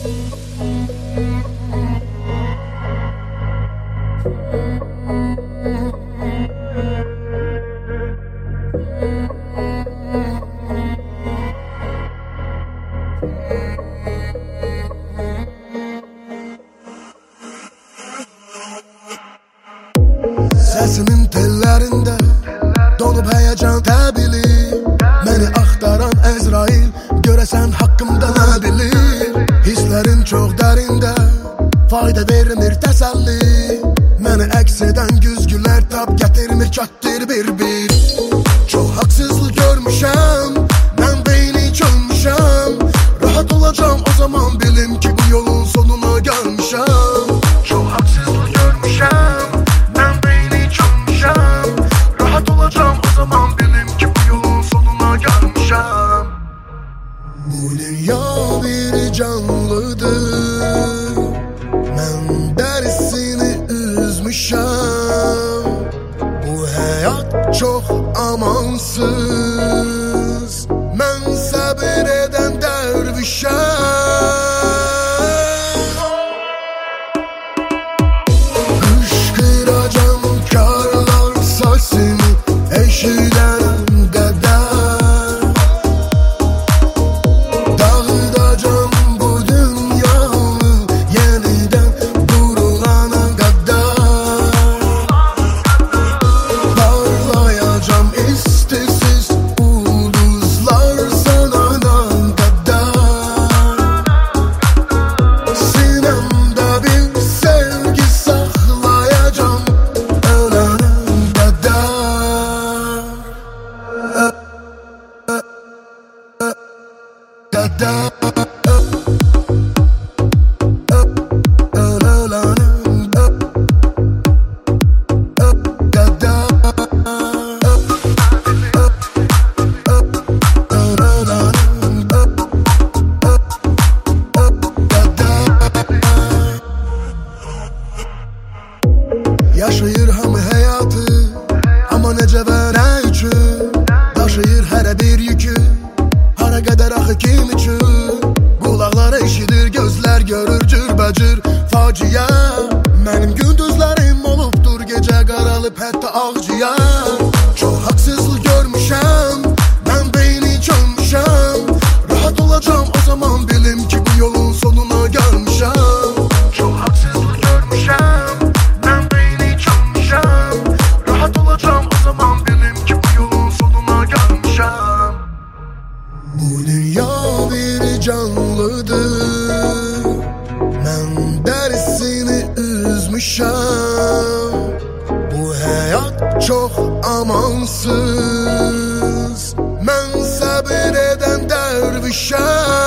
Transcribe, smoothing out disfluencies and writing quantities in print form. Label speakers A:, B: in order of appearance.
A: Səsimin tellərində donub həyəcan təbili. Məni axtaran Əzrail görəsən haqqımda nə bilir? Hisslərim çox dərində, fayda vermir təsəlli. Məni əks edən güzgülər tab gətirmir, çatdır bir-bir. Çox haqsızlıq görmüşəm, mən beyni çölmüşəm. Rahat olacağım o zaman bilim ki bu yolun sonuna gəlmişəm. Çox haqsızlıq görmüşəm, mən beyni çölmüşəm. Rahat olacağım o zaman bilim ki bu yolun sonuna gəlmişəm. Bu dünya bir canlıdır, mən dərisini üzmüşəm. Bu həyat çox amansız, mən səbir edən dərvişəm. Qışqıracam karlar səsini eşidən qədər. Dağıdacam bu dünyanı yenidən qurulana qədər. Parlayacam istisiz ulduzlar sananan qədər. Sinəmdə bir sevgi saxlayacam ölənə qədər. Yaşayır hamı həyatı, amma necə və nə üçün? Daşıyır hərə bir yükü, hara qədər axı kim üçün? Qulaqlar eşidir, gözlər görür cürbəcür faciə. Mənim gündüzlərim olubdur gecə qaralıb hətta ağciyər. Çox haqsızlıq görmüşəm, mən beyni çölmüşəm. Rahat olacağım o zaman bilim ki bu yolun sonuna gəlmişəm. Çox haqsızlıq görmüşəm, mən beyni çölmüşəm. Rahat olacağım o zaman bilim ki bu yolun sonuna gəlmişəm. Bu dünya bir canlıdır, mən dərisini üzmüşəm. Bu həyat çox amansız, mən səbir edən dərvişəm.